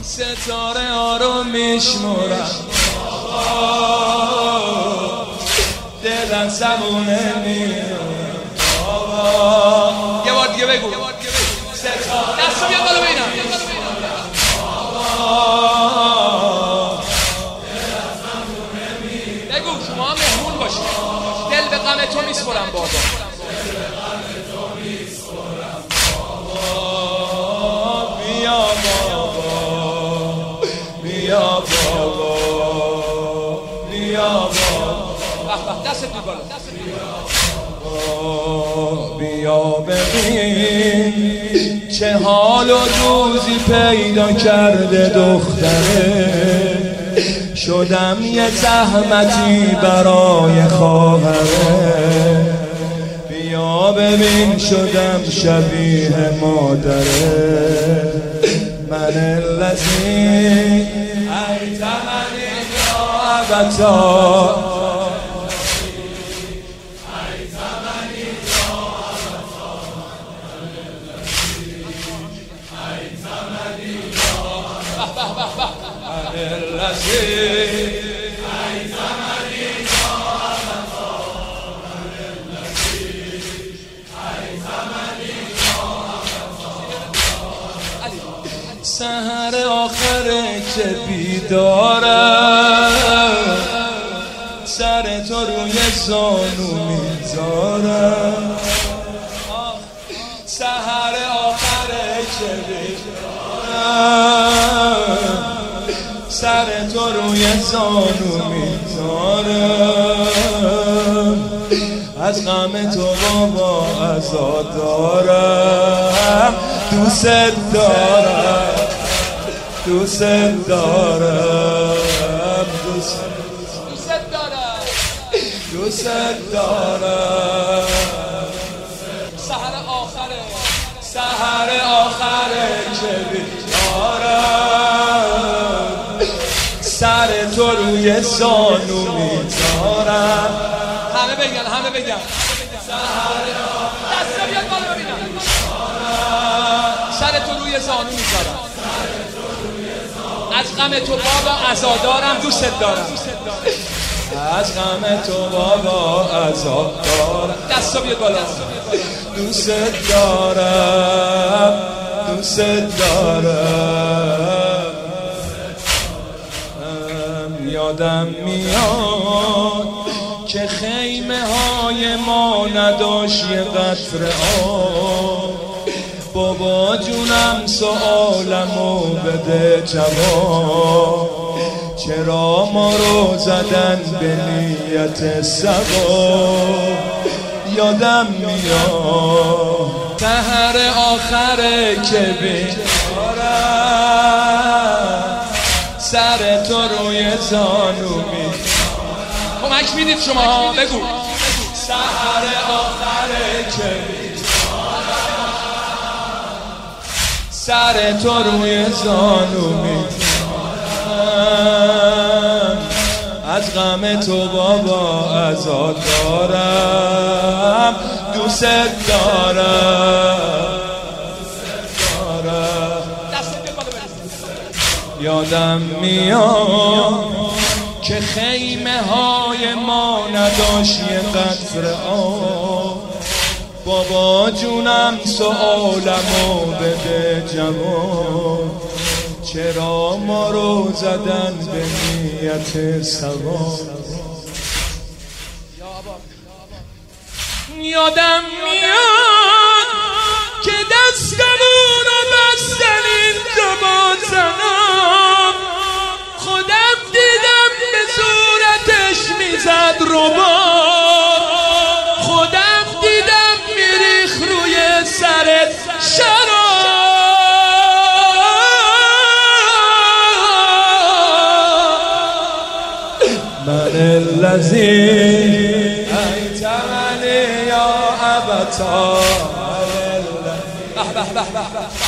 ستاره ها رو میشمورم، دلم زبونه میرم. یه بار دیگه بگو. دستو بیا بالا ببینم. بگو شما مهمون باشید. دل به غم تو میسپرم بابا. بیا بابا، بیا بابا، بیا بابا. دست تو بالا. بیا ببین چه حال و روزی پیدا کرده دختره، شدم یه زحمتی برای خواهره. بیا ببین شدم شبیه مادره، من الذی ایتمنی ابتا. سحر آخره که بیدارم، سر تو روی زانو میذارم. سحر آخره که بیدارم، سر تو روی زانو میذارم. از غم تو بابا عزا دارم، دوست دارم، دوست دارم، دوست دارم، دوست دارم. سحر آخره، سحر آخره که بیدارم، سر تو روی زانو میذارم. همه بگن، همه بگن. سحر آخره دستا بیاد بالا ببینم. سر تو روی زانو میذارم، از غم تو بابا عزادارم، دوست دارم. از غم تو بابا عزادارم. دستا بیاد بالا. دوست دارم، دوست دارم. یادم میاد که خیمه های ما نداشت یه قطره آب. بابا جونم سوالمو بده جواب، چرا ما رو زدن به نیت ثواب. یادم میاد سحر آخره که بیدارم، سر تو روی زانو میذارم. کمک میدید شما بگو. سحر آخره که سر تو روی زانو میذارم، از غم تو بابا عزا دارم، دوست دارم. یادم میاد که خیمه های ما نداشت یه قطره آب. بابا جونم سوالمو بده جواب، چرا ما رو زدن به نیت ثواب. یادم میاد که دستمون رو بستن اینجا با زنم، خودم دیدم به صورتش میزد رباب، خودم دیدم میریخ روی سرت شراب. من الذی ایتمنی یا ابتا.